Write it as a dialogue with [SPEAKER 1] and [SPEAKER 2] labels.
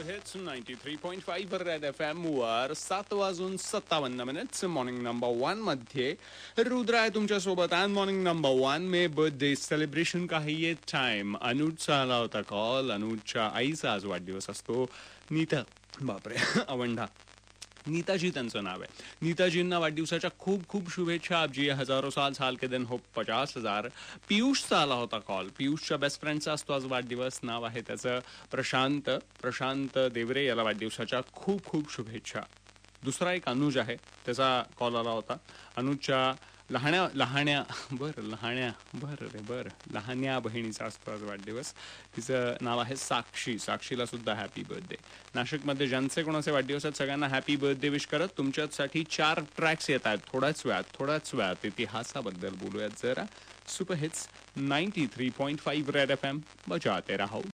[SPEAKER 1] Hits 93.5 red FM वर 7:57 morning number 1 मध्ये रुद्र आहे तुमच्या सोबत. आणि मॉर्निंग नंबर 1 में बर्थडे सेलिब्रेशन का है ये टाइम. अनुजचा आला होता कॉल. अनुजच्या आईचा आज वाढदिवस असतो. नीता, बापरे अवंढा, नीताजी त्यांचं नाव आहे. नीताजींना वाढदिवसाच्या खूप खूप शुभेच्छा. आप जी हजारों साल के दिन हो 50,000. पियुषचा आला होता कॉल. पियुषच्या बेस्ट फ्रेंडचा असतो आज वाढदिवस. नाव आहे त्याचं प्रशांत देवरे. याला वाढदिवसाच्या खूप खूप शुभेच्छा. दुसरा एक अनुज आहे, त्याचा कॉल आला होता. अनुजच्या लहान्या बहिणीचा असतो आज वाढदिवस. तिचं नाव आहे साक्षी. साक्षीला सुद्धा हॅपी बर्थडे. नाशिकमध्ये ज्यांचे कोणाचे वाढदिवस आहेत सगळ्यांना हॅपी बर्थडे विश करत तुमच्यासाठी 4 ट्रॅक्स येत आहेत. थोड्याच वेळात इतिहासाबद्दल बोलूयात जरा. सुपर हिट्स 93.5 रेड FM बजाते रहो.